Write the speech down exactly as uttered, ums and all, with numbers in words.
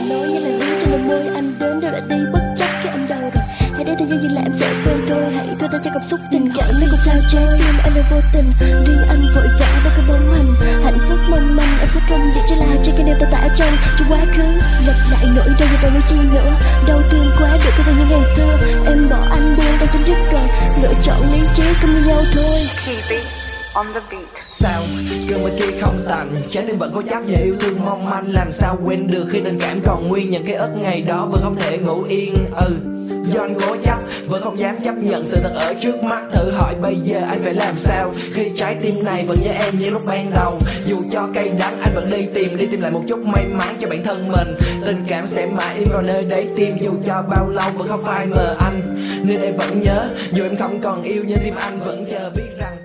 nói như là đứng trên đôi môi anh đến đâu đã đi bất chấp khi anh đâu rồi. Hãy để thời gian dừng lại em sẽ quên thôi. Hãy thôi ta cho cảm xúc tình cảm nếu còn sao trái tim anh là vô tình. Riêng anh vội vã đâu có bóng hình hạnh phúc mong manh em sẽ không giữ cho là trên cái điều ta tả trong trong quá khứ. Lặp lại nỗi đau và đôi chi nữa đau thương quá được có về như ngày xưa. Em bỏ anh buông đã chấm dứt rồi lựa chọn lý trí không như nhau thôi. On the beat. Sao cơn mưa kia không tạnh, trái tim vẫn cố chấp và yêu thương mong manh. Làm sao quên được khi tình cảm còn nguyên, những ký ức ngày đó vẫn không thể ngủ yên. Ừ, do anh cố chấp vẫn không dám chấp nhận sự thật ở trước mắt. Thử hỏi bây giờ anh phải làm sao khi trái tim này vẫn nhớ em như lúc ban đầu. Dù cho cay đắng anh vẫn đi tìm, đi tìm lại một chút may mắn cho bản thân mình. Tình cảm sẽ mãi in vào nơi đáy tim, dù cho bao lâu vẫn không phai mờ anh. Nên em vẫn nhớ, dù em không còn yêu nhưng tim anh vẫn chờ biết rằng